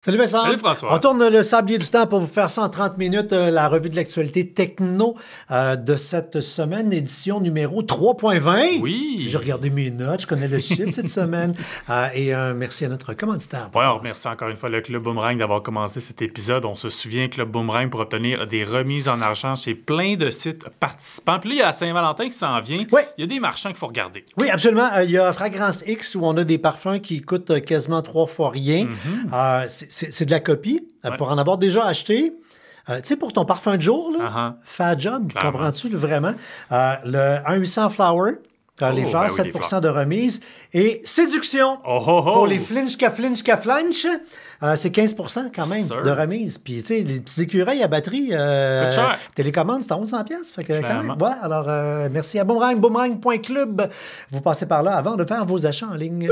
Salut Vincent. Salut François. On tourne le sablier du temps pour vous faire ça en 30 minutes, la revue de l'actualité techno de cette semaine, édition numéro 3.20. Oui. J'ai regardé mes notes, je connais le chiffre cette semaine. Et merci à notre commanditaire. Oui, on remercie encore une fois le Club Boomerang d'avoir commencé cet épisode. On se souvient, Club Boomerang, pour obtenir des remises en argent chez plein de sites participants. Puis là, il y a la Saint-Valentin qui s'en vient. Oui. Il y a des marchands qu'il faut regarder. Oui, absolument. Il y a Fragrance X où on a des parfums qui coûtent quasiment 3 fois rien. C'est de la copie. Ouais. Pour en avoir déjà acheté, tu sais, pour ton parfum de jour, là, fais un job, Clairement. comprends-tu, là, vraiment? Le 1-800 Flower, les fleurs, ben oui, 7 les de fleurs. remise. Et Séduction, pour les flinch qu'à flinch, c'est 15 quand même Sûr. de remise. Puis, tu sais, les petits écureuils à batterie, cher. télécommande, c'est à 1100 pièces. Fait que, quand Clairement. même, voilà. Alors, merci à Boomerang, boomerang.club. Vous passez par là avant de faire vos achats en ligne.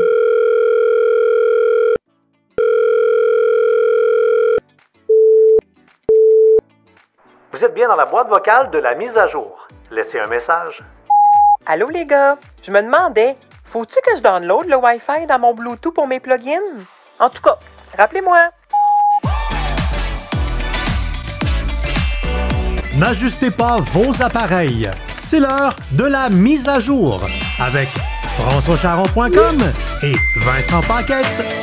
Vous êtes bien dans la boîte vocale de la mise à jour. Laissez un message. Allô les gars, je me demandais, faut-tu que je download le Wi-Fi dans mon Bluetooth pour mes plugins? En tout cas, rappelez-moi. N'ajustez pas vos appareils. C'est l'heure de la mise à jour avec françoischaron.com et Vincent Paquette.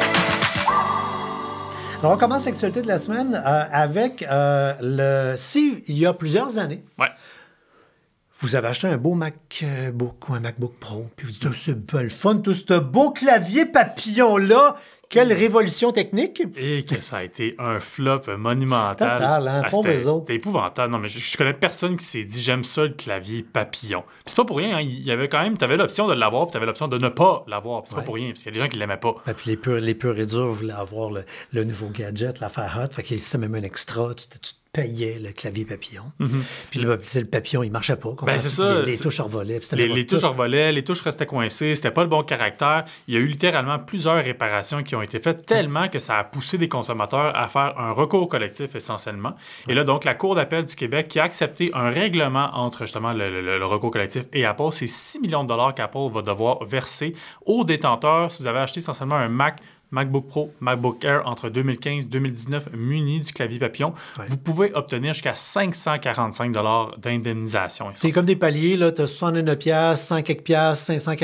Alors, on commence l'actualité de la semaine avec s'il y a plusieurs années, Ouais. vous avez acheté un beau MacBook ou un MacBook Pro, puis vous dites, oh, c'est le fun, tout ce beau clavier papillon-là. Quelle révolution technique! Et que ça a été un flop monumental. Total, hein, pauvres eux autres. C'était épouvantable. Non, mais je connais personne qui s'est dit j'aime ça le clavier papillon. Puis c'est pas pour rien, hein. Il y avait quand même, t'avais l'option de l'avoir, puis t'avais l'option de ne pas l'avoir. Puis c'est pas pour rien, parce qu'il y a des gens qui l'aimaient pas. Et puis les purs et durs voulaient avoir le nouveau gadget, l'affaire hot. Fait qu'il y a même un extra. Tu te payais le clavier papillon. Puis le papillon, il marchait pas. Ben, c'est ça. Les touches revolaient. Les touches revolaient, les touches restaient coincées, c'était pas le bon caractère. Il y a eu littéralement plusieurs réparations qui ont été faites tellement que ça a poussé des consommateurs à faire un recours collectif essentiellement. Et là, donc, la Cour d'appel du Québec qui a accepté un règlement entre justement le recours collectif et Apple, c'est 6 millions de dollars qu'Apple va devoir verser aux détenteurs si vous avez acheté essentiellement un MacBook Pro, MacBook Air entre 2015 et 2019 muni du clavier papillon, vous pouvez obtenir jusqu'à 545 $ d'indemnisation. C'est comme des paliers, là, tu as 69 piastres, 100 quelques piastres,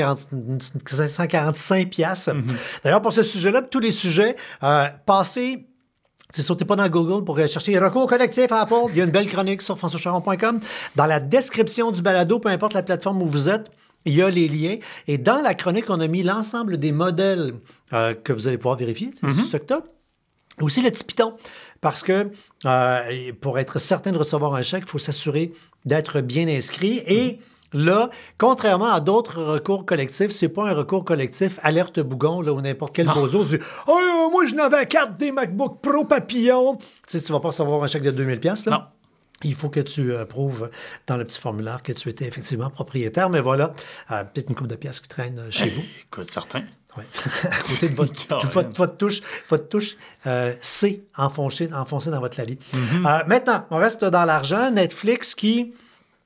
545 piastres. D'ailleurs, pour ce sujet-là, pour tous les sujets, passez... Sautez pas dans Google pour chercher recours collectif à Apple. Il y a une belle chronique sur françoischaron.com. Dans la description du balado, peu importe la plateforme où vous êtes, il y a les liens. Et dans la chronique, on a mis l'ensemble des modèles que vous allez pouvoir vérifier. C'est ce que tu as. Aussi le petit piton. Parce que pour être certain de recevoir un chèque, il faut s'assurer d'être bien inscrit. Et là, contrairement à d'autres recours collectifs, c'est pas un recours collectif alerte bougon là, ou n'importe quel bozo du « Oh, moi, je n'avais 4 des MacBook Pro papillon. » Tu sais, tu vas pas recevoir un chèque de 2000 $. Là. Non. Il faut que tu prouves dans le petit formulaire que tu étais effectivement propriétaire. Mais voilà, peut-être une couple de pièces qui traînent chez vous. Écoute, certain. Ouais. À côté de votre touche C enfoncée dans votre clavier. Maintenant, on reste dans l'argent. Netflix qui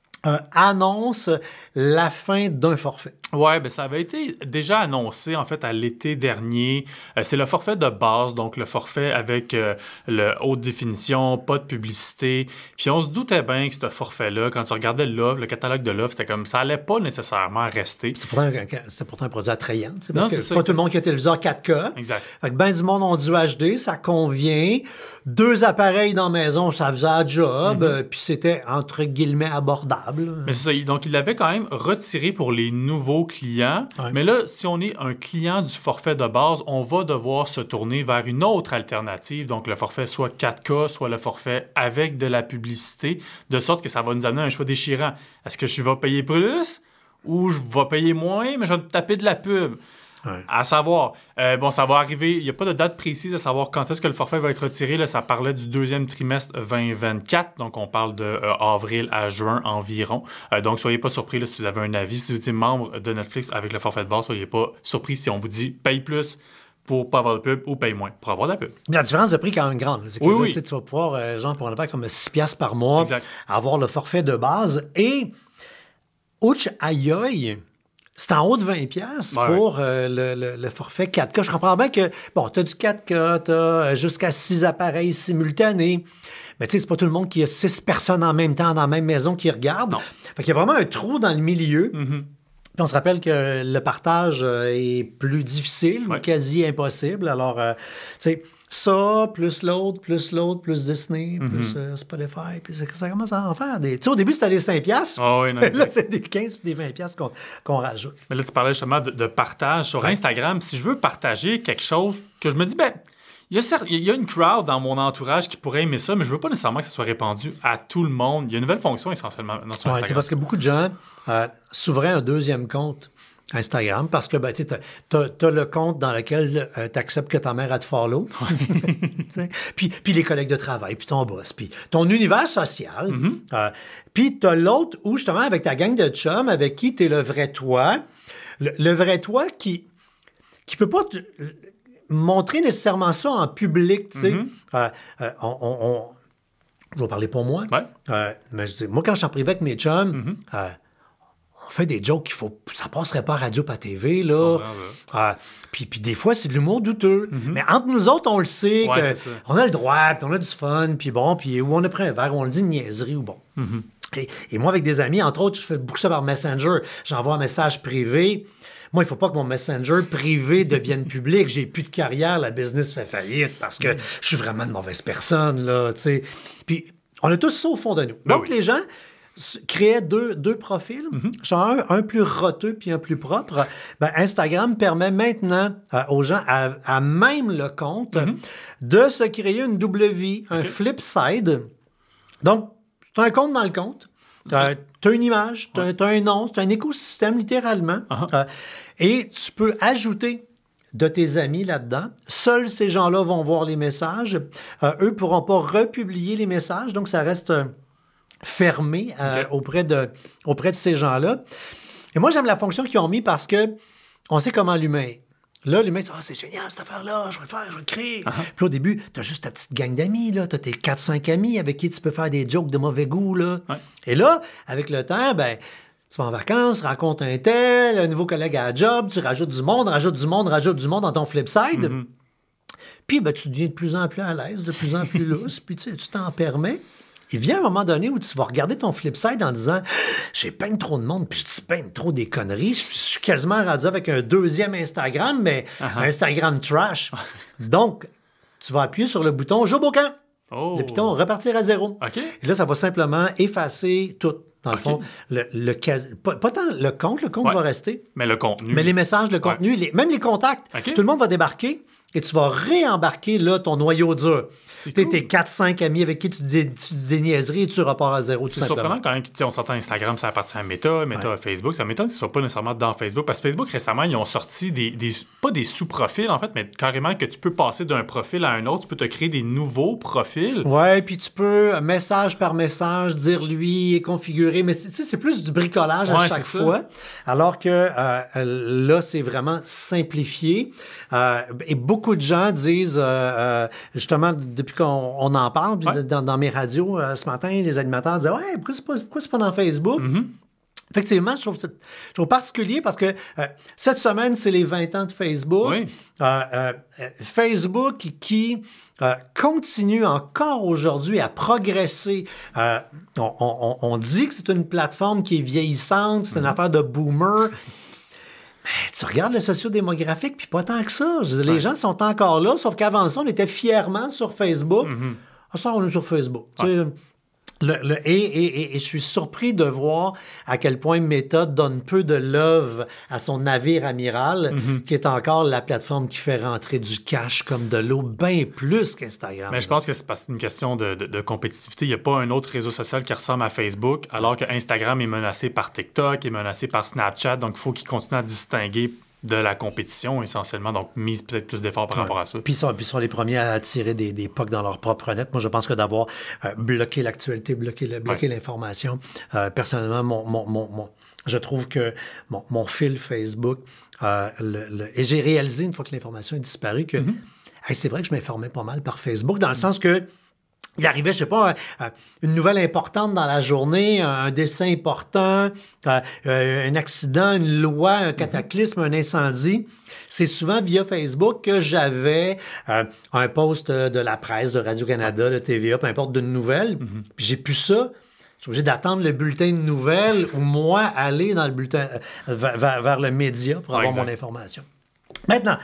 annonce la fin d'un forfait. Oui, ben ça avait été déjà annoncé en fait à l'été dernier. C'est le forfait de base, donc le forfait avec le haute définition, pas de publicité. Puis on se doutait bien que ce forfait-là, quand tu regardais l'offre, le catalogue de l'offre, c'était comme ça allait pas nécessairement rester. C'est pourtant un produit attrayant. Parce Non, que c'est c'est ça, pas tout le monde qui a un téléviseur 4K. Exact. Fait que ben du monde ont du HD, ça convient. 2 appareils dans la maison, ça faisait un job. Puis c'était, entre guillemets, abordable. Mais c'est ça. Donc, il l'avait quand même retiré pour les nouveaux clients. Ouais. Mais là, si on est un client du forfait de base, on va devoir se tourner vers une autre alternative. Donc, le forfait soit 4K, soit le forfait avec de la publicité, de sorte que ça va nous amener à un choix déchirant. Est-ce que je vais payer plus ou je vais payer moins, mais je vais me taper de la pub? Ouais. À savoir, ça va arriver, il n'y a pas de date précise à savoir quand est-ce que le forfait va être retiré. Là, ça parlait du 2e trimestre 2024, donc on parle de avril à juin environ. Donc, soyez pas surpris là, si vous avez un avis. Si vous êtes membre de Netflix avec le forfait de base, soyez pas surpris si on vous dit « paye plus » pour pas avoir de pub ou paye moins pour avoir de la pub. La différence de prix est quand même grande. C'est que Oui. Tu vas pouvoir, genre, pour un affaire comme 6 piastres par mois, Exact. avoir le forfait de base. Et, ouch, aïe, c'est en haut de 20$ Ouais, pour le forfait 4K. Je comprends bien que, bon, tu as du 4K, tu as jusqu'à 6 appareils simultanés. Mais tu sais, c'est pas tout le monde qui a 6 personnes en même temps dans la même maison qui regardent. Non. Fait qu'il y a vraiment un trou dans le milieu. Mhm. Puis on se rappelle que le partage est plus difficile ou Ouais. quasi impossible. Alors, tu sais, ça, plus l'autre, plus Disney, plus Spotify, puis ça commence à en faire des... Tu sais, au début, c'était des 5$. Ah oui, non, Là, exact. c'est des 15 puis des 20$ qu'on rajoute. Mais là, tu parlais justement de partage sur Instagram. Si je veux partager quelque chose que je me dis, ben, il y a une crowd dans mon entourage qui pourrait aimer ça, mais je veux pas nécessairement que ça soit répandu à tout le monde. Il y a une nouvelle fonction essentiellement maintenant sur Ouais, Instagram. parce que beaucoup de gens s'ouvraient un deuxième compte Instagram parce que ben, tu as le compte dans lequel tu acceptes que ta mère a te follow. Tu sais. Puis les collègues de travail, puis ton boss, puis ton univers social. Puis tu as l'autre où, justement, avec ta gang de chums, avec qui tu es le vrai toi. Le vrai toi qui peut pas montrer nécessairement ça en public, tu sais. Je vais parler pour moi. Ouais. Mais je dis, moi, quand je suis en privé avec mes chums, on fait des jokes ça passerait pas à radio pas à TV, là. Puis des fois, c'est de l'humour douteux. Mais entre nous autres, on le sait Ouais, c'est ça. on a le droit, puis on a du fun, puis bon, puis où on a pris un verre, où on le dit une niaiserie, ou bon. Et moi, avec des amis, entre autres, je fais beaucoup ça par Messenger. J'envoie un message privé. Moi, il ne faut pas que mon Messenger privé devienne public. J'ai plus de carrière, la business fait faillite parce que je suis vraiment une mauvaise personne, là, tu sais. Puis, on a tous ça au fond de nous. Donc, les gens créaient deux profils, genre un plus roteux puis un plus propre. Ben, Instagram permet maintenant aux gens, à même le compte, de se créer une double vie, un flip side. Donc, tu as un compte dans le compte. Tu as une image, tu as un nom, c'est un écosystème littéralement. Et tu peux ajouter de tes amis là-dedans. Seuls ces gens-là vont voir les messages. Eux ne pourront pas republier les messages, donc ça reste fermé auprès de ces gens-là. Et moi, j'aime la fonction qu'ils ont mis parce que on sait comment l'humain est. Là, l'humain dit « Ah, c'est génial cette affaire-là, je vais le faire, je vais le créer. Puis au début, tu as juste ta petite gang d'amis, là. Tu as tes 4-5 amis avec qui tu peux faire des jokes de mauvais goût, là. Et là, avec le temps, ben, tu vas en vacances, rencontres un tel, un nouveau collègue à la job, tu rajoutes du monde dans ton flip side. Puis, ben, tu deviens de plus en plus à l'aise, de plus en plus lousse, puis tu t'en permets. Il vient un moment donné où tu vas regarder ton flip side en disant « J'ai peint trop de monde, puis je dis peint trop des conneries. Je suis quasiment rendu avec un deuxième Instagram, mais Instagram trash. » Donc, tu vas appuyer sur le bouton « Joue au camp ». Le piton va repartir à zéro. Et là, ça va simplement effacer tout. Dans le fond, pas tant le compte va rester. Mais le contenu. Mais les messages, le contenu, même les contacts. Tout le monde va débarquer et tu vas réembarquer là, ton noyau dur. Tu sais, tes 4-5 amis avec qui tu dis des niaiseries et tu repars à zéro. C'est surprenant quand même. On s'entend Instagram, ça appartient à Meta à Facebook. Ça m'étonne que ce ne soit pas nécessairement dans Facebook. Parce que Facebook, récemment, ils ont sorti pas des sous-profils, en fait, mais carrément que tu peux passer d'un profil à un autre. Tu peux te créer des nouveaux profils. Ouais, puis tu peux, message par message, dire lui et configurer. Mais c'est plus du bricolage à chaque fois. Alors que là, c'est vraiment simplifié. Et beaucoup de gens disent, justement, depuis qu'on en parle, dans mes radios ce matin, les animateurs disaient « Ouais, pourquoi c'est pas dans Facebook? Effectivement, je trouve particulier parce que cette semaine, c'est les 20 ans de Facebook. Facebook qui continue encore aujourd'hui à progresser. On dit que c'est une plateforme qui est vieillissante, c'est une affaire de boomer. Mais tu regardes le socio-démographique, puis pas tant que ça. Je veux dire, les gens sont encore là, sauf qu'avant ça, on était fièrement sur Facebook. Ça, on est sur Facebook. Tu sais, et je suis surpris de voir à quel point Meta donne peu de love à son navire amiral, qui est encore la plateforme qui fait rentrer du cash comme de l'eau, bien plus qu'Instagram. Mais je pense que c'est parce que c'est une question de compétitivité. Il n'y a pas un autre réseau social qui ressemble à Facebook, alors que Instagram est menacé par TikTok, est menacé par Snapchat, donc il faut qu'il continue à distinguer de la compétition, essentiellement. Donc, mise peut-être plus d'efforts par rapport à ça. Puis ils sont les premiers à tirer des POC dans leur propre net. Moi, je pense que d'avoir bloqué l'actualité, bloqué l'information, personnellement, je trouve que mon fil Facebook, et j'ai réalisé, une fois que l'information est disparue, que c'est vrai que je m'informais pas mal par Facebook, dans le sens que il arrivait, je sais pas, une nouvelle importante dans la journée, un décès important, un accident, une loi, un cataclysme, un incendie. C'est souvent via Facebook que j'avais un post de la presse, de Radio-Canada, de TVA, peu importe, d'une nouvelle. Puis j'ai plus ça. Je suis obligé d'attendre le bulletin de nouvelles ou moi aller dans le bulletin vers le média pour avoir mon information. Maintenant,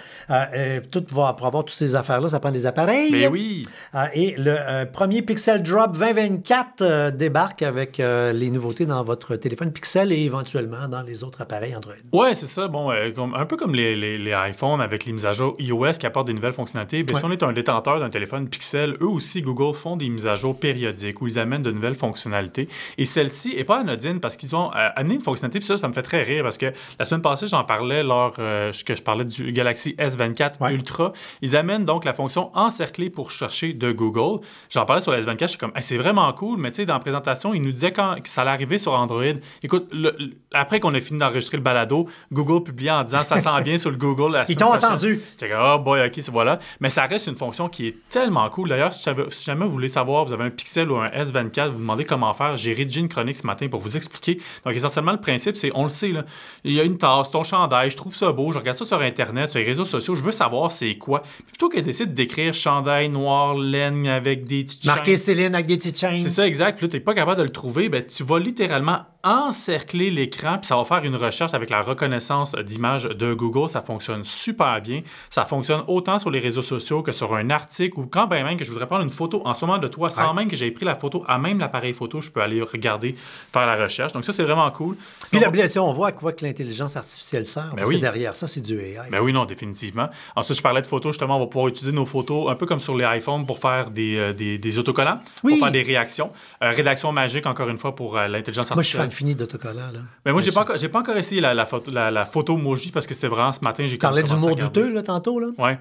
pour avoir toutes ces affaires-là, ça prend des appareils. Mais oui! Et le premier Pixel Drop 2024 débarque avec les nouveautés dans votre téléphone Pixel et éventuellement dans les autres appareils Android. Ouais, c'est ça. Bon, un peu comme les iPhones avec les mises à jour iOS qui apportent des nouvelles fonctionnalités. Si on est un détenteur d'un téléphone Pixel, eux aussi, Google font des mises à jour périodiques où ils amènent de nouvelles fonctionnalités. Et celle-ci n'est pas anodine parce qu'ils ont amené une fonctionnalité. Puis ça me fait très rire parce que la semaine passée, j'en parlais lors que je parlais du Galaxy S24 Ultra. Ils amènent donc la fonction encercler pour chercher de Google. J'en parlais sur le S24, je suis comme, c'est vraiment cool, mais tu sais, dans la présentation, ils nous disaient que ça allait arriver sur Android. Écoute, après qu'on a fini d'enregistrer le balado, Google publiait en disant ça sent bien sur le Google. Ils t'ont entendu. J'étais comme, oh boy, ok, voilà. Mais ça reste une fonction qui est tellement cool. D'ailleurs, si jamais vous voulez savoir, vous avez un Pixel ou un S24, vous demandez comment faire, j'ai rédigé une chronique ce matin pour vous expliquer. Donc, essentiellement, le principe, c'est, on le sait, là, il y a une tasse, ton chandail, je trouve ça beau, je regarde ça sur Internet, sur les réseaux sociaux, je veux savoir c'est quoi. Puis plutôt que d'essayer d'écrire chandail noir, laine avec des petites chaînes. Marqué Céline avec des petites chaînes. C'est ça, exact. Puis là, tu n'es pas capable de le trouver, ben, tu vas littéralement encercler l'écran, puis ça va faire une recherche avec la reconnaissance d'image de Google. Ça fonctionne super bien. Ça fonctionne autant sur les réseaux sociaux que sur un article ou quand même que je voudrais prendre une photo en ce moment de toi, sans même que j'aie pris la photo à même l'appareil photo, je peux aller regarder, faire la recherche. Donc ça, c'est vraiment cool. Puis si on voit à quoi que l'intelligence artificielle sert, parce que derrière ça, c'est du AI. Ben oui, non, définitivement. Ensuite, je parlais de photos, justement, on va pouvoir utiliser nos photos un peu comme sur les iPhones pour faire des autocollants, pour faire des réactions. Rédaction magique, encore une fois, pour l'intelligence artificielle. Moi, je suis fan fini d'autocollants, là. Mais moi, j'ai pas encore essayé la photo emoji parce que c'était vraiment ce matin. Tu parlais d'humour douteux, là, tantôt, là? Oui.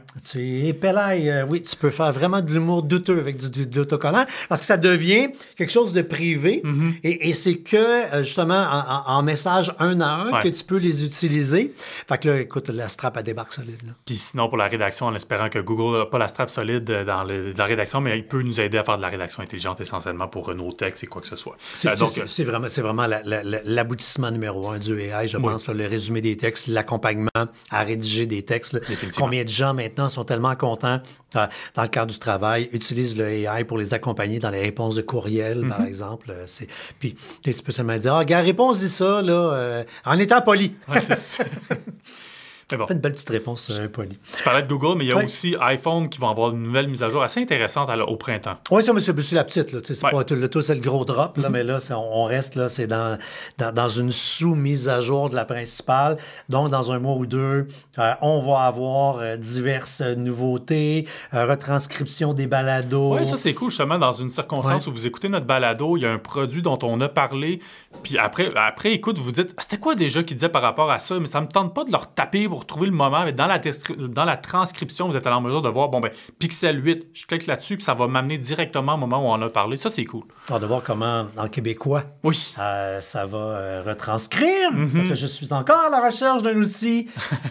Oui, tu peux faire vraiment de l'humour douteux avec de l'autocollant parce que ça devient quelque chose de privé et c'est que, justement, en message un à un que tu peux les utiliser. Fait que là, écoute, la strap, elle débarque solide, là. Puis sinon, pour la rédaction, en espérant que Google n'a pas la strap solide dans la rédaction, mais il peut nous aider à faire de la rédaction intelligente essentiellement pour nos textes et quoi que ce soit. C'est vraiment l'aboutissement numéro 1 du AI, je pense, là, le résumé des textes, l'accompagnement à rédiger des textes. Combien de gens maintenant sont tellement contents dans le cadre du travail, utilisent le AI pour les accompagner dans les réponses de courriel, par exemple. Puis tu peux seulement dire, gars, réponds-y ça, là, en étant poli. Ouais, c'est ça. Bon. Fait une belle petite réponse polie. Je parlais de Google, mais il y a aussi iPhone qui vont avoir une nouvelle mise à jour assez intéressante au printemps. Oui, ça, mais c'est la petite. Là. C'est pas tout, c'est le gros drop, là, mais là, on reste là, c'est dans une sous-mise à jour de la principale. Donc, dans un mois ou deux, on va avoir diverses nouveautés, retranscription des balados. Oui, ça, c'est cool, justement, dans une circonstance où vous écoutez notre balado, il y a un produit dont on a parlé, puis après écoute, vous dites, c'était quoi déjà qu'il disait par rapport à ça? Mais ça me tente pas de leur taper pour trouver le moment, mais dans la transcription, vous êtes en mesure de voir, Pixel 8, je clique là-dessus, puis ça va m'amener directement au moment où on en a parlé. Ça, c'est cool. On va voir comment, en québécois, ça va retranscrire, parce que je suis encore à la recherche d'un outil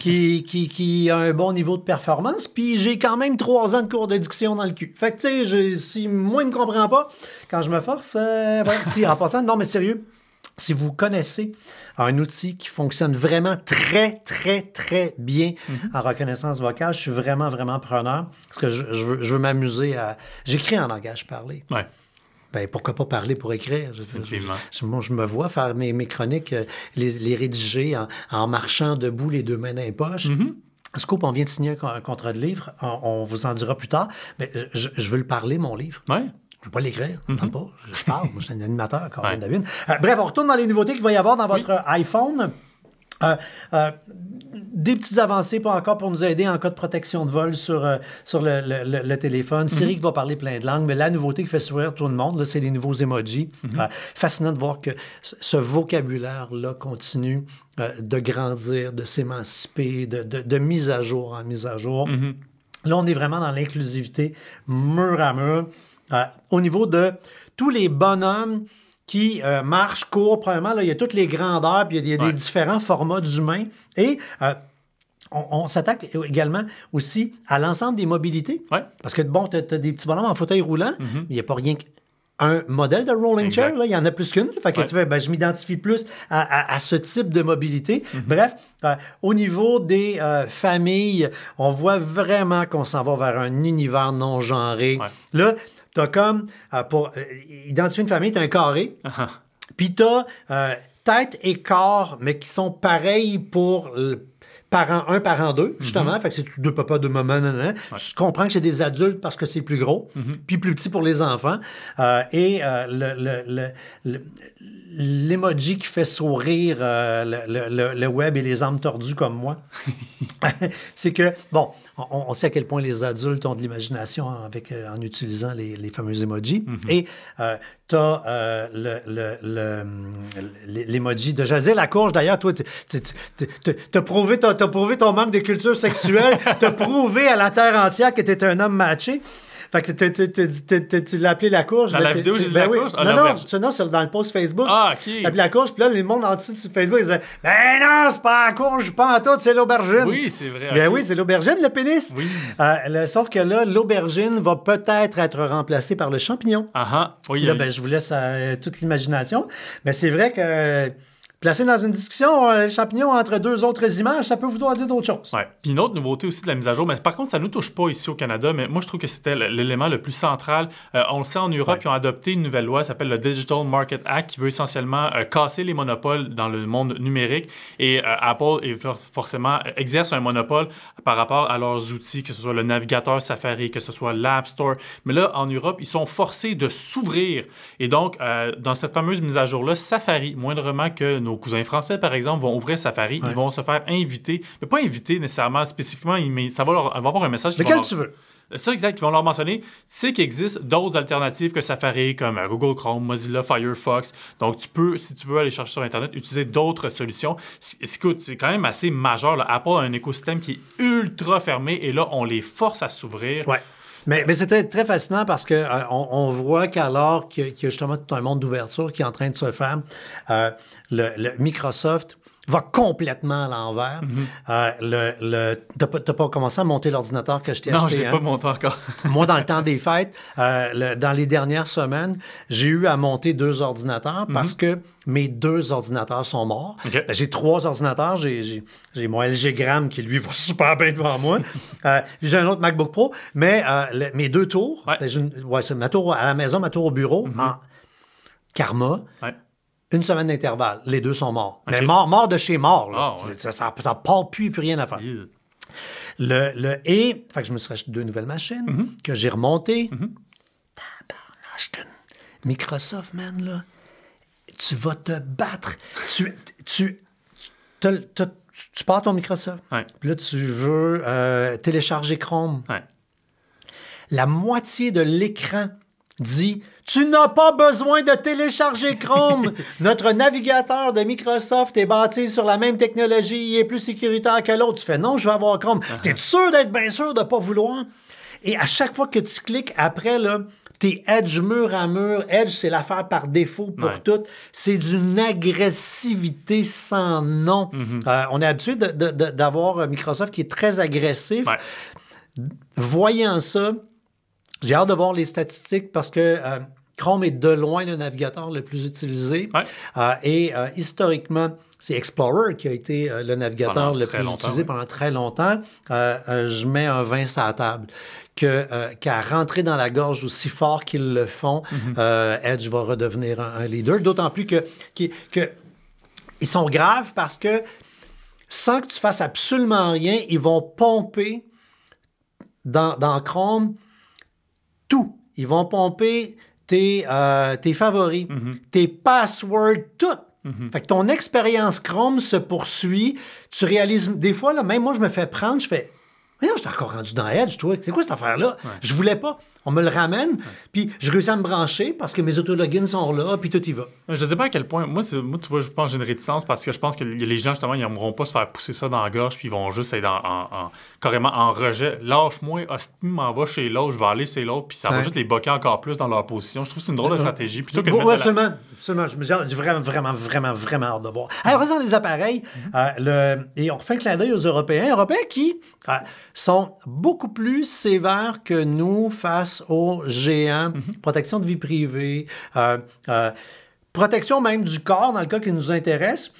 qui a un bon niveau de performance, puis j'ai quand même 3 ans de cours de diction dans le cul. Fait que, tu sais, si moi, il me comprend pas, quand je me force, en passant, non, mais sérieux, si vous connaissez un outil qui fonctionne vraiment très, très, très bien en reconnaissance vocale, je suis vraiment, vraiment preneur parce que je veux m'amuser à... J'écris en langage parlé. Ouais. Ben, pourquoi pas parler pour écrire? Effectivement. Moi, je me vois faire mes chroniques, les rédiger en marchant debout, les 2 mains dans les poches. Scoop, on vient de signer un contrat de livre. On vous en dira plus tard. Mais je veux le parler, mon livre. Ouais. Je ne veux pas l'écrire, pas. Je parle, moi je suis un animateur, quand même, David. Bref, on retourne dans les nouveautés qu'il va y avoir dans votre iPhone. Des petites avancées pour nous aider en cas de protection de vol sur le téléphone. Siri qui va parler plein de langues, mais la nouveauté qui fait sourire tout le monde, là, c'est les nouveaux emojis. Fascinant de voir que ce vocabulaire-là continue de grandir, de s'émanciper, de mise à jour en mise à jour. Là, on est vraiment dans l'inclusivité mur à mur. Au niveau de tous les bonhommes qui marchent, courent, premièrement, là, il y a toutes les grandeurs, puis il y a des différents formats d'humains. Et on s'attaque également aussi à l'ensemble des mobilités. Ouais. Parce que, bon, tu as des petits bonhommes en fauteuil roulant, il n'y a pas rien qu'un modèle de rolling Exact. chair, là, il y en a plus qu'une. Fait que tu fais, je m'identifie plus à ce type de mobilité. Bref, au niveau des familles, on voit vraiment qu'on s'en va vers un univers non genré. Ouais. Là, tu as comme, pour identifier une famille, tu as un carré. Puis tu as tête et corps, mais qui sont pareils pour parent 1, parent 2, justement. Fait que c'est deux papas, deux mamans, nanana. Tu comprends que c'est des adultes parce que c'est plus gros, puis plus petit pour les enfants. L'emoji qui fait sourire le web et les âmes tordues comme moi, c'est que, bon, on sait à quel point les adultes ont de l'imagination en utilisant les fameux emojis. Et tu as l'emoji de... J'allais dire la courge, d'ailleurs, toi, t'as prouvé ton manque de culture sexuelle, t'as prouvé à la terre entière que t'es un homme matché. Fait que tu l'as appelé la courge. Dans la vidéo, j'ai dit la courge? Non, c'est dans le post Facebook. Ah, OK. T'as appelé la courge, puis là, les mondes en dessous de Facebook, ils disaient « Ben non, c'est pas la courge, pas en tout, c'est l'aubergine. » Oui, c'est vrai. Ben okay. oui, c'est l'aubergine, le pénis. Oui. Sauf que là, l'aubergine va peut-être être remplacée par le champignon. Oui. Là, ben, je vous laisse toute l'imagination. Mais c'est vrai que... Placer dans une discussion le champignon entre deux autres images, ça peut vouloir dire d'autres choses. Ouais. Puis une autre nouveauté aussi de la mise à jour, mais par contre, ça ne nous touche pas ici au Canada, mais moi, je trouve que c'était l'élément le plus central. On le sait, en Europe, ils ont adopté une nouvelle loi, ça s'appelle le Digital Market Act, qui veut essentiellement casser les monopoles dans le monde numérique. Et Apple, forcément, exerce un monopole par rapport à leurs outils, que ce soit le navigateur Safari, que ce soit l'App Store. Mais là, en Europe, ils sont forcés de s'ouvrir. Et donc, dans cette fameuse mise à jour-là, Safari, moindrement que nos cousins français, par exemple, vont ouvrir Safari, ils vont se faire inviter, mais pas inviter nécessairement spécifiquement, mais ça va avoir un message. Lequel tu veux? C'est exact, ils vont leur mentionner. Tu sais qu'il existe d'autres alternatives que Safari, comme Google Chrome, Mozilla, Firefox. Donc, tu peux, si tu veux aller chercher sur Internet, utiliser d'autres solutions. Écoute, c'est quand même assez majeur, là. Apple a un écosystème qui est ultra fermé et là, on les force à s'ouvrir. Ouais. Mais c'était très fascinant parce que on voit qu'alors qu'il y a justement tout un monde d'ouverture qui est en train de se faire, le Microsoft va complètement à l'envers. T'as pas commencé à monter l'ordinateur que je t'ai acheté? Non, je l'ai pas monté encore. Moi, dans le temps des fêtes, dans les dernières semaines, j'ai eu à monter 2 ordinateurs parce que mes 2 ordinateurs sont morts. Okay. Ben, j'ai 3 ordinateurs. J'ai mon LG Gram qui, lui, va super bien devant moi. J'ai un autre MacBook Pro. Mais mes 2 tours, c'est ma tour à la maison, ma tour au bureau, en Karma. Ouais. Une semaine d'intervalle. Les 2 sont morts. Okay. Mais mort de chez mort. Là. Oh, ouais. Ça part plus rien à faire. Yeah. Fait que je me suis acheté 2 nouvelles machines que j'ai remontées. Microsoft, man, là, tu vas te battre. Tu pars ton Microsoft. Ouais. Puis là, tu veux télécharger Chrome. Ouais. La moitié de l'écran dit « Tu n'as pas besoin de télécharger Chrome. Notre navigateur de Microsoft est bâti sur la même technologie. Il est plus sécuritaire que l'autre. » Tu fais « Non, je vais avoir Chrome. » T'es sûr d'être bien sûr de ne pas vouloir? Et à chaque fois que tu cliques après, là, t'es Edge mur à mur. Edge, c'est l'affaire par défaut pour tout. C'est d'une agressivité sans nom. On est habitué d'avoir Microsoft qui est très agressif. Ouais. Voyant ça, j'ai hâte de voir les statistiques parce que Chrome est de loin le navigateur le plus utilisé. Ouais. Historiquement, c'est Explorer qui a été le navigateur le plus utilisé pendant très longtemps. Je mets un 20 sur la table. Qu'à rentrer dans la gorge aussi fort qu'ils le font, Edge va redevenir un leader. D'autant plus que ils sont graves parce que sans que tu fasses absolument rien, ils vont pomper dans Chrome tout. Ils vont pomper tes favoris, tes passwords, tout. Fait que ton expérience Chrome se poursuit. Tu réalises... Des fois, là, même moi, je me fais prendre, je fais... Mais non, je suis encore rendu dans Edge, toi. C'est quoi cette affaire-là? Ouais. Je voulais pas. On me le ramène, puis je réussis à me brancher parce que mes autologins sont là, puis tout y va. Je sais pas à quel point... Moi, tu vois, je pense que j'ai une réticence parce que je pense que les gens, justement, ils n'aimeront pas se faire pousser ça dans la gorge, puis ils vont juste être carrément en rejet. Lâche-moi, hostie, m'en va chez l'autre, je vais aller chez l'autre, puis ça va juste les bloquer encore plus dans leur position. Je trouve que c'est une drôle de stratégie. Plutôt que de mettre absolument. J'ai vraiment hâte de voir. Alors, revenons dans les appareils. Et on refait un clin d'œil aux Européens qui sont beaucoup plus sévères que nous face aux géants. Protection de vie privée, protection même du corps, dans le cas qui nous intéresse.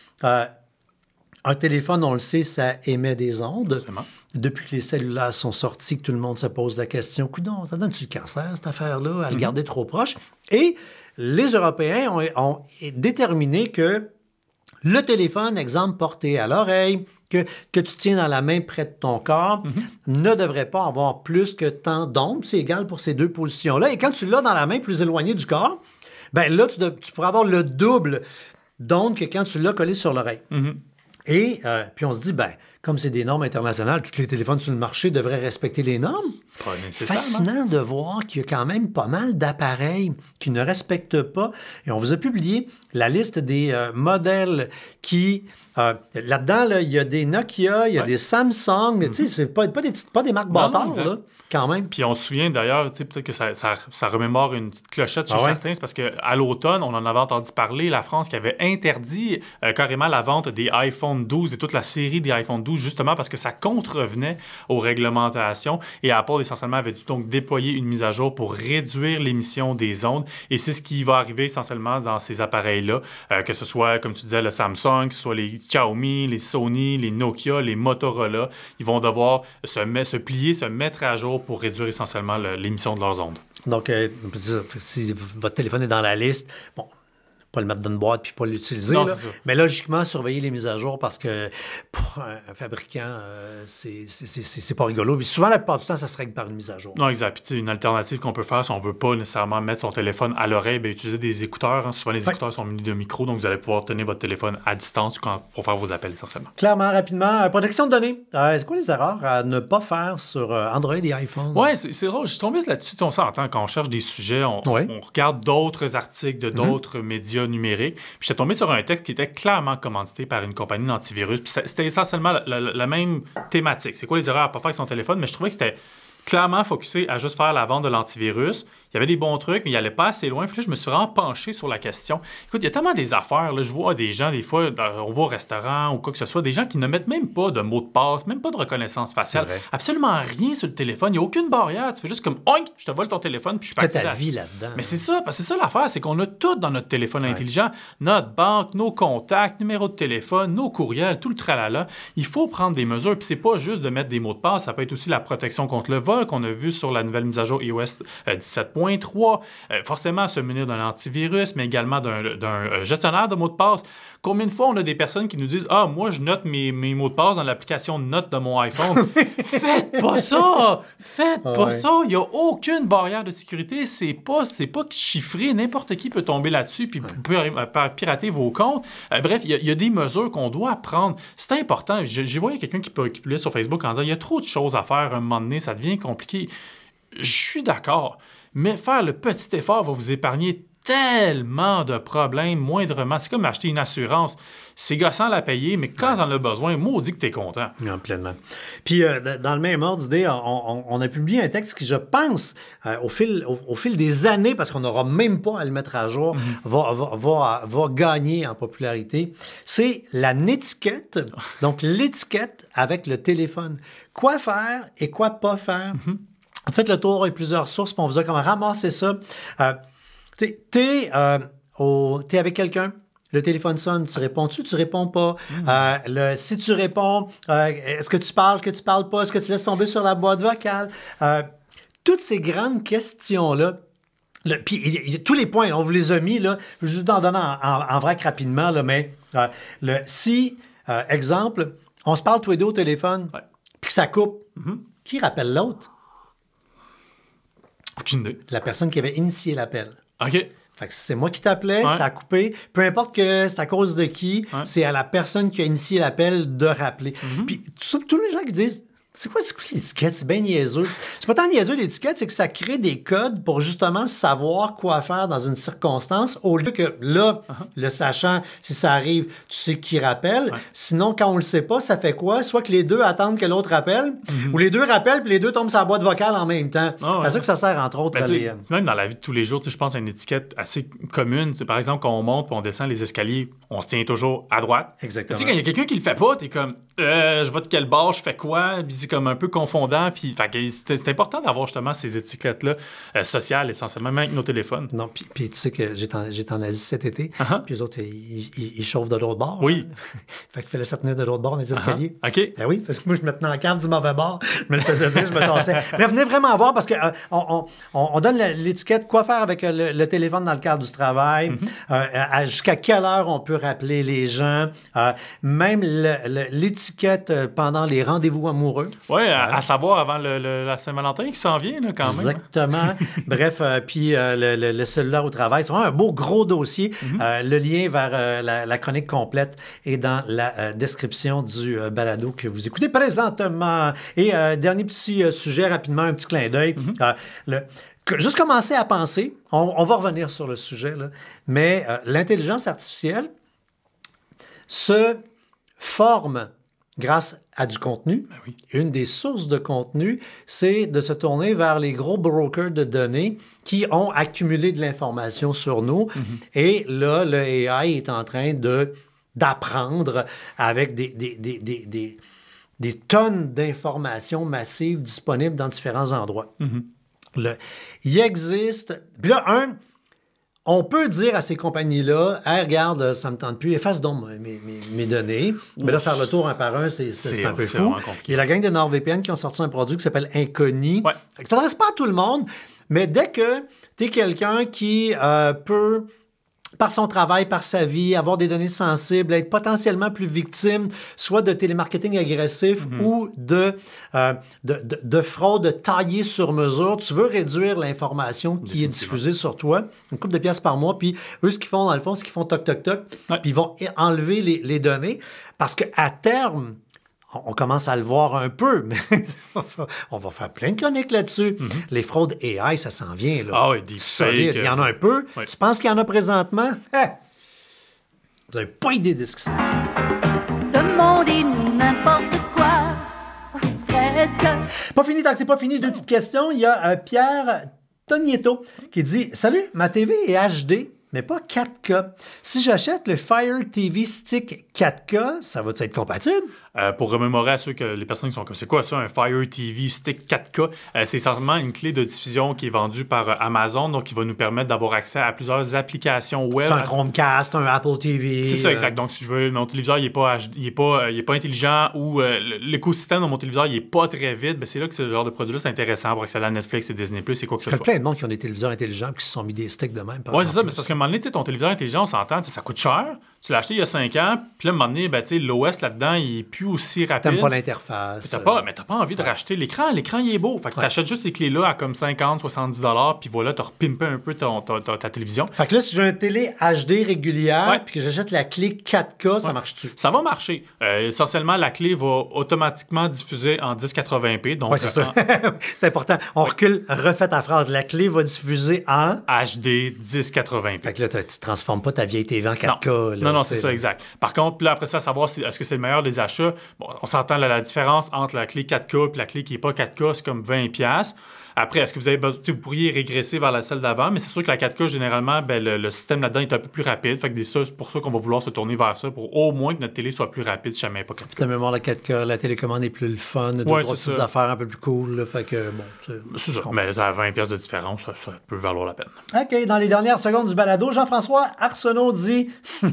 Un téléphone, on le sait, ça émet des ondes. Forcément. Depuis que les cellulaires sont sortis, que tout le monde se pose la question, coudonc, ça donne-tu le cancer, cette affaire-là, à le garder trop proche? Et les Européens ont déterminé que le téléphone, exemple, porté à l'oreille, que tu tiens dans la main près de ton corps, ne devrait pas avoir plus que tant d'ondes. C'est égal pour ces deux positions-là. Et quand tu l'as dans la main plus éloignée du corps, ben là, tu pourras avoir le double d'ondes que quand tu l'as collé sur l'oreille. Et puis on se dit, comme c'est des normes internationales, tous les téléphones sur le marché devraient respecter les normes. Pas nécessairement. Fascinant de voir qu'il y a quand même pas mal d'appareils qui ne respectent pas. Et on vous a publié la liste des modèles qui... là-dedans, il y a des Nokia, il y a des Samsung. Tu sais, c'est pas des marques bâtards, là, quand même. Puis on se souvient d'ailleurs, peut-être que ça remémore une petite clochette chez certains, c'est parce qu'à l'automne, on en avait entendu parler, la France qui avait interdit carrément la vente des iPhone 12 et toute la série des iPhone 12, justement parce que ça contrevenait aux réglementations. Et Apple, essentiellement, avait dû donc déployer une mise à jour pour réduire l'émission des ondes. Et c'est ce qui va arriver essentiellement dans ces appareils-là, que ce soit, comme tu disais, le Samsung, que ce soit les Xiaomi, les Sony, les Nokia, les Motorola. Ils vont devoir se plier, se mettre à jour pour réduire essentiellement l'émission de leurs ondes. Donc, si votre téléphone est dans la liste, bon, pas le mettre dans une boîte puis pas l'utiliser. Non, là. c'est ça. Mais logiquement, surveiller les mises à jour parce que pour un fabricant, c'est pas rigolo. Puis souvent, la plupart du temps, ça se règle par une mise à jour. Non, exact. Puis une alternative qu'on peut faire si on veut pas nécessairement mettre son téléphone à l'oreille, bien, utiliser des écouteurs. Hein. Souvent, les écouteurs sont munis de micro, donc vous allez pouvoir tenir votre téléphone à distance pour faire vos appels essentiellement. Clairement, rapidement, protection de données. C'est quoi les erreurs à ne pas faire sur Android et iPhone? Oui, c'est drôle. Je suis tombé là-dessus. On s'entend quand on cherche des sujets, on regarde d'autres articles de d'autres médias numériques. Puis j'étais tombé sur un texte qui était clairement commandité par une compagnie d'antivirus. Puis c'était essentiellement la même thématique. C'est quoi les erreurs à ne pas faire avec son téléphone? Mais je trouvais que c'était clairement focusé à juste faire la vente de l'antivirus. Il y avait des bons trucs, mais il n'allait pas assez loin. Puis là, je me suis vraiment penché sur la question. Écoute, il y a tellement des affaires. Là, je vois des gens, des fois, on va au restaurant ou quoi que ce soit, des gens qui ne mettent même pas de mot de passe, même pas de reconnaissance faciale. Absolument rien sur le téléphone. Il n'y a aucune barrière. Tu fais juste comme, oink, je te vole ton téléphone, puis je suis parti. Ta vie là-dedans. Mais c'est ça, parce que c'est ça l'affaire, c'est qu'on a tout dans notre téléphone intelligent. Notre banque, nos contacts, numéro de téléphone, nos courriels, tout le tralala. Il faut prendre des mesures. Puis c'est pas juste de mettre des mots de passe. Ça peut être aussi la protection contre le vol qu'on a vu sur la nouvelle mise à jour iOS 17.3. Forcément, se munir d'un antivirus, mais également d'un gestionnaire de mots de passe. Combien de fois on a des personnes qui nous disent « Ah, moi, je note mes mots de passe dans l'application Note de mon iPhone. » Faites pas ça! Faites pas ça! Il n'y a aucune barrière de sécurité. C'est pas chiffré. N'importe qui peut tomber là-dessus puis peut pirater vos comptes. Bref, il y a des mesures qu'on doit prendre. C'est important. J'ai vu quelqu'un qui publiait sur Facebook en disant « Il y a trop de choses à faire à un moment donné. Ça devient compliqué. » Je suis d'accord. Mais faire le petit effort va vous épargner tellement de problèmes moindrement. C'est comme acheter une assurance. C'est gossant à la payer, mais quand t'en as besoin, maudit que t'es content. Non, pleinement. Puis, dans le même ordre d'idée, on a publié un texte qui, je pense, au fil des années, parce qu'on n'aura même pas à le mettre à jour, va gagner en popularité. C'est la netiquette, donc l'étiquette avec le téléphone. Quoi faire et quoi pas faire. Faites le tour avec plusieurs sources, puis on vous a comment ramasser ça. T'es avec quelqu'un, le téléphone sonne, tu réponds-tu, tu réponds pas. Si tu réponds, est-ce que tu parles pas, est-ce que tu laisses tomber sur la boîte vocale? Toutes ces grandes questions-là, puis tous les points, on vous les a mis, là, juste en donnant en vrac rapidement, là, mais exemple, on se parle tous les deux au téléphone, puis que ça coupe, qui rappelle l'autre? Aucune idée. La personne qui avait initié l'appel. OK. Fait que c'est moi qui t'appelais, ça a coupé. Peu importe que c'est à cause de qui, c'est à la personne qui a initié l'appel de rappeler. Puis tous les gens qui disent C'est quoi l'étiquette? C'est bien niaiseux. C'est pas tant niaiseux l'étiquette, c'est que ça crée des codes pour justement savoir quoi faire dans une circonstance, au lieu que là, le sachant, si ça arrive, tu sais qui rappelle. Ouais. Sinon, quand on le sait pas, ça fait quoi? Soit que les deux attendent que l'autre rappelle, ou les deux rappellent, puis les deux tombent sur la boîte vocale en même temps. C'est ça que ça sert, entre autres. Même dans la vie de tous les jours, je pense à une étiquette assez commune. C'est par exemple, quand on monte et on descend les escaliers, on se tient toujours à droite. Exactement. Tu sais, quand il y a quelqu'un qui le fait pas, t'es comme, je vais de quel bord, je fais quoi? C'est comme un peu confondant. Puis, c'est important d'avoir justement ces étiquettes-là sociales, essentiellement, même avec nos téléphones. Non, puis tu sais que j'étais en Asie cet été, puis eux autres, ils chauffent de l'autre bord. Oui. Fait qu'il fallait se tenir de l'autre bord des escaliers. OK. Ben oui, parce que moi, je me tenais en cave du mauvais bord. Je me le faisais dire, je me tassais. Mais venez vraiment voir, parce que on donne l'étiquette quoi faire avec le téléphone dans le cadre du travail, jusqu'à quelle heure on peut rappeler les gens, même l'étiquette pendant les rendez-vous amoureux. Oui, à savoir avant la Saint-Valentin qui s'en vient, là, quand même. Exactement. Bref, puis le cellulaire au travail, c'est vraiment un beau gros dossier. Le lien vers la chronique complète est dans la description du balado que vous écoutez présentement. Et dernier petit sujet, rapidement, un petit clin d'œil. Juste commencer à penser, on va revenir sur le sujet, là, mais l'intelligence artificielle se forme grâce à du contenu. Ben oui. Une des sources de contenu, c'est de se tourner vers les gros brokers de données qui ont accumulé de l'information sur nous. Et là, le AI est en train d'apprendre avec des tonnes d'informations massives disponibles dans différents endroits. Il existe... Puis là, on peut dire à ces compagnies-là, hey, regarde, ça me tente plus, efface donc mes données. Mais là, faire le tour un par un, c'est un peu fou. Il y a la gang de NordVPN qui ont sorti un produit qui s'appelle Incogni. Ouais. Ça ne s'adresse pas à tout le monde, mais dès que tu es quelqu'un qui peut, par son travail, par sa vie, avoir des données sensibles, être potentiellement plus victime, soit de télémarketing agressif ou de fraude taillée sur mesure. Tu veux réduire l'information qui est diffusée sur toi, une couple de pièces par mois, puis eux, ce qu'ils font, dans le fond, c'est qu'ils font toc-toc-toc, puis ils vont enlever les données, parce qu'à terme, on commence à le voir un peu, mais on va faire plein de chroniques là-dessus. Les fraudes AI, ça s'en vient, là. Ah oui, des solide. Il y en a un peu. Oui. Tu penses qu'il y en a présentement? Vous n'avez pas idée de ce que c'est. Demandez-nous n'importe quoi. Pas fini, tant que c'est pas fini. Deux petites questions. Il y a Pierre Tonietto qui dit « Salut, ma TV est HD, mais pas 4K. Si j'achète le Fire TV Stick 4K, ça va être compatible? » Pour remémorer à les personnes qui sont comme, c'est quoi ça, un Fire TV Stick 4K? C'est certainement une clé de diffusion qui est vendue par Amazon, donc qui va nous permettre d'avoir accès à plusieurs applications web. C'est un Chromecast, un Apple TV. C'est ça, exact. Donc, si je veux, mon téléviseur, il est pas intelligent, ou l'écosystème de mon téléviseur, il est pas très vite, ben c'est là que ce genre de produit-là, c'est intéressant pour accéder à Netflix et Disney+, et quoi que ce soit. Il y a plein de monde qui ont des téléviseurs intelligents et qui se sont mis des sticks de même. Oui, c'est ça, mais c'est parce qu'à un moment donné, ton téléviseur intelligent, on s'entend, ça coûte cher. Tu l'as acheté il y a 5 ans, puis là, à un moment donné, l'OS là-dedans, il est plus aussi rapide. T'aimes pas l'interface. Mais t'as pas envie de racheter l'écran. L'écran, il est beau. Fait que t'achètes juste ces clés-là à comme 50, 70 $, puis voilà, t'as repimpé un peu ta télévision. Fait que là, si j'ai une télé HD régulière, puis que j'achète la clé 4K, ça marche-tu? Ça va marcher. Essentiellement, la clé va automatiquement diffuser en 1080p. Donc, c'est ça. C'est important. On recule, refais ta phrase. La clé va diffuser en... HD 1080p. Fait que là, tu transformes pas ta vieille TV en 4K. Non, c'est ça, exact. Par contre, là, après ça, à savoir est-ce que c'est le meilleur des achats, bon, on s'entend la différence entre la clé 4K et la clé qui n'est pas 4K, c'est comme 20$. Après, est-ce que vous avez besoin, vous pourriez régresser vers celle d'avant, mais c'est sûr que la 4K, généralement, le système là-dedans est un peu plus rapide. Fait que c'est pour ça qu'on va vouloir se tourner vers ça, pour au moins que notre télé soit plus rapide si jamais elle n'est pas 4K. Ta mémoire, la 4K, la télécommande est plus le fun, deux, trois petites affaires un peu plus cool. Là, fait que, bon, c'est ça, mais à 20$ de différence, ça peut valoir la peine. OK, dans les dernières secondes du balado, Jean-François Arsenault dit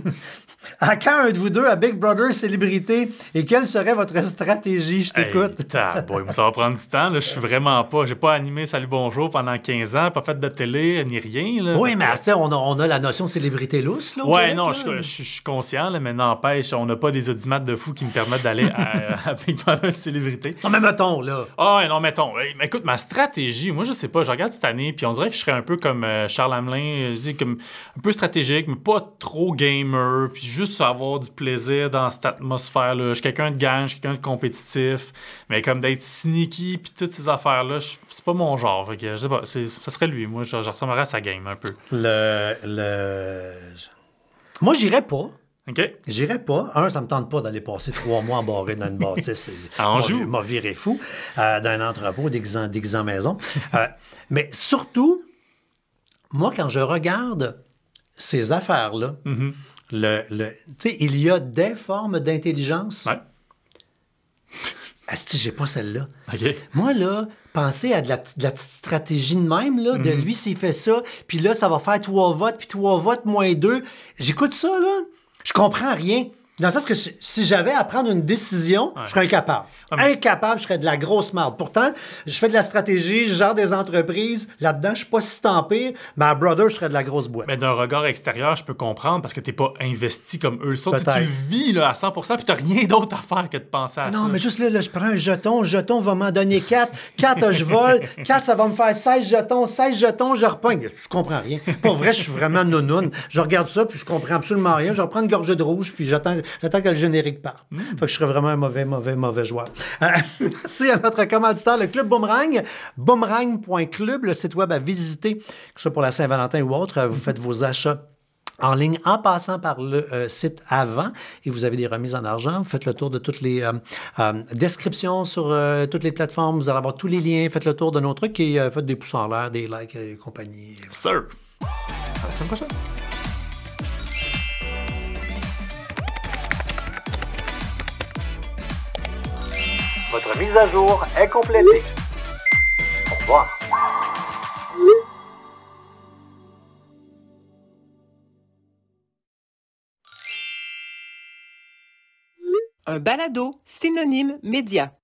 à quand un de vous deux à Big Brother célébrité et quelle serait votre stratégie? Je t'écoute. Ça va prendre du temps. Là. Je suis vraiment pas. J'ai pas animé Salut Bonjour pendant 15 ans, pas fait de télé, ni rien. Là. Oui, mais on a la notion de célébrité lousse. Là, oui, non, je suis conscient, là, mais n'empêche, on n'a pas des audimates de fous qui me permettent d'aller à Big Brother célébrité. Non, mais mettons, là. Mettons. Écoute, ma stratégie, moi, je sais pas, je regarde cette année, puis on dirait que je serais un peu comme Charles Hamelin, comme un peu stratégique, mais pas trop gamer, puis juste avoir du plaisir dans cette atmosphère-là. Je suis quelqu'un de gang, je suis quelqu'un de compétitif, mais comme d'être sneaky puis toutes ces affaires-là, c'est pas mon genre. Fait que, je sais pas, ça serait lui. Moi, je ressemblerais à sa game un peu. Moi, j'irais pas. OK? J'irais pas. Ça me tente pas d'aller passer 3 mois embarré dans une bâtisse. M'a viré fou d'un entrepôt déguisant maison. Mais surtout, moi, quand je regarde ces affaires-là, il y a des formes d'intelligence. Ouais. Asti, j'ai pas celle-là. OK. Moi, là, penser à de la petite stratégie de même, là, de lui, s'il fait ça, puis là, ça va faire 3 votes, puis 3 votes moins 2. J'écoute ça, là, je comprends rien. Dans le sens que si j'avais à prendre une décision, je serais incapable. Incapable, je serais de la grosse marde. Pourtant, je fais de la stratégie, je gère des entreprises. Là-dedans, je suis pas si tant pire, mais à Brother, je serais de la grosse boîte. Mais d'un regard extérieur, je peux comprendre parce que t'es pas investi comme eux. Tu le vis là, à 100%, puis t'as rien d'autre à faire que de penser à ça. Non, mais juste là, je prends un jeton. Le jeton va m'en donner 4. 4, je vole. 4, ça va me faire 16 jetons. 16 jetons, je repogne. Je comprends rien. Pour vrai, je suis vraiment nounoun. Je regarde ça, puis je comprends absolument rien. Je reprends une gorgée de rouge, puis j'attends que le générique parte. Fait que je serais vraiment un mauvais joueur. Merci à notre commanditaire, le Club Boomerang. Boomerang.club, le site web à visiter, que ce soit pour la Saint-Valentin ou autre. Vous faites vos achats en ligne en passant par le site avant et vous avez des remises en argent. Vous faites le tour de toutes les descriptions sur toutes les plateformes. Vous allez avoir tous les liens. Faites le tour de nos trucs et faites des pouces en l'air, des likes et compagnie. Sir! À la semaine prochaine. Votre mise à jour est complétée. Au revoir. Un balado synonyme média.